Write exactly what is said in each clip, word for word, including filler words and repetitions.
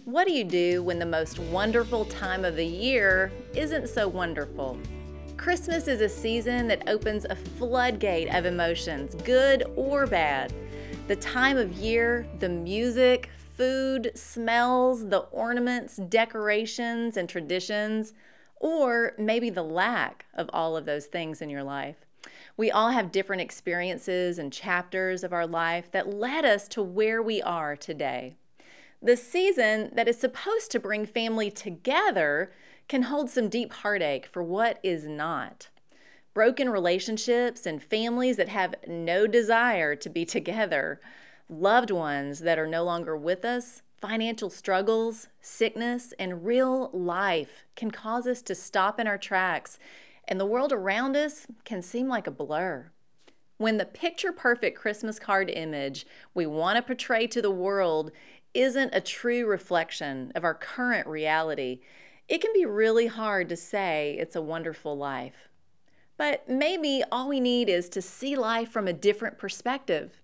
What do you do when the most wonderful time of the year isn't so wonderful? Christmas is a season that opens a floodgate of emotions, good or bad. The time of year, the music, food, smells, the ornaments, decorations, and traditions, or maybe the lack of all of those things in your life. We all have different experiences and chapters of our life that led us to where we are today. The season that is supposed to bring family together can hold some deep heartache for what is not. Broken relationships and families that have no desire to be together, loved ones that are no longer with us, financial struggles, sickness, and real life can cause us to stop in our tracks, and the world around us can seem like a blur. When the picture-perfect Christmas card image we want to portray to the world isn't a true reflection of our current reality, it can be really hard to say it's a wonderful life. But maybe all we need is to see life from a different perspective.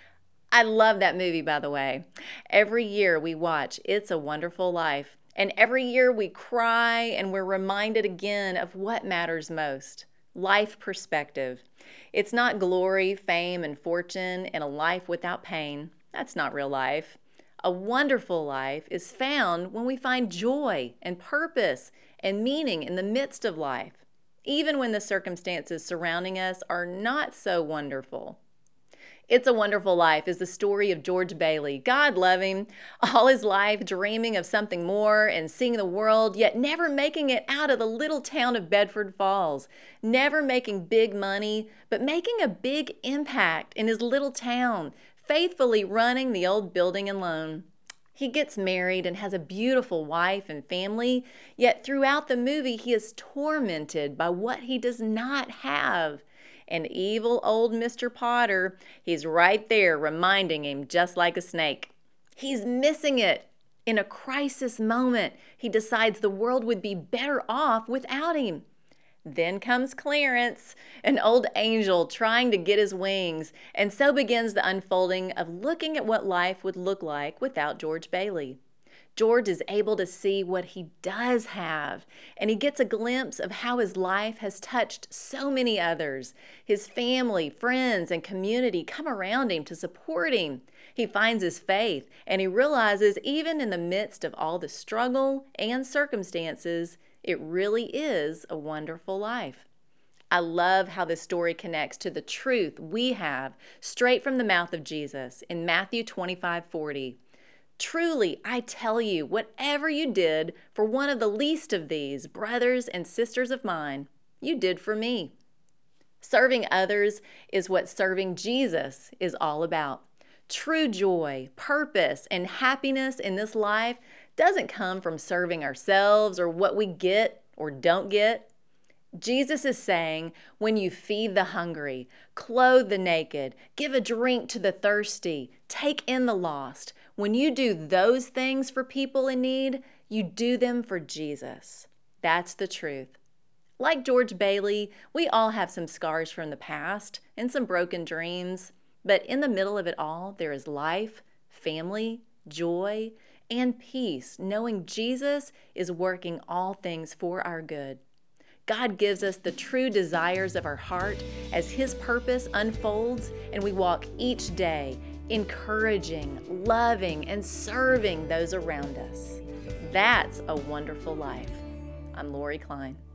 I love that movie, by the way. Every year we watch It's a Wonderful Life, and every year we cry and we're reminded again of what matters most. Life perspective. It's not glory, fame, and fortune and a life without pain. That's not real life. A wonderful life is found when we find joy and purpose and meaning in the midst of life, even when the circumstances surrounding us are not so wonderful. It's a Wonderful Life is the story of George Bailey. God love him, all his life dreaming of something more and seeing the world, yet never making it out of the little town of Bedford Falls, never making big money, but making a big impact in his little town, faithfully running the old building and loan. He gets married and has a beautiful wife and family, yet throughout the movie he is tormented by what he does not have. And evil old Mister Potter, he's right there reminding him just like a snake. He's missing it. In a crisis moment, he decides the world would be better off without him. Then comes Clarence, an old angel trying to get his wings, and so begins the unfolding of looking at what life would look like without George Bailey. George is able to see what he does have, and he gets a glimpse of how his life has touched so many others. His family, friends, and community come around him to support him. He finds his faith, and he realizes even in the midst of all the struggle and circumstances, it really is a wonderful life. I love how this story connects to the truth we have straight from the mouth of Jesus in Matthew twenty-five forty. Truly, I tell you, whatever you did for one of the least of these brothers and sisters of mine, you did for me. Serving others is what serving Jesus is all about. True joy, purpose, and happiness in this life doesn't come from serving ourselves or what we get or don't get. Jesus is saying, when you feed the hungry, clothe the naked, give a drink to the thirsty, take in the lost, when you do those things for people in need, you do them for Jesus. That's the truth. Like George Bailey, we all have some scars from the past and some broken dreams, but in the middle of it all, there is life, family, joy, and peace, knowing Jesus is working all things for our good. God gives us the true desires of our heart as His purpose unfolds, and we walk each day encouraging, loving, and serving those around us. That's a wonderful life. I'm Lori Klein.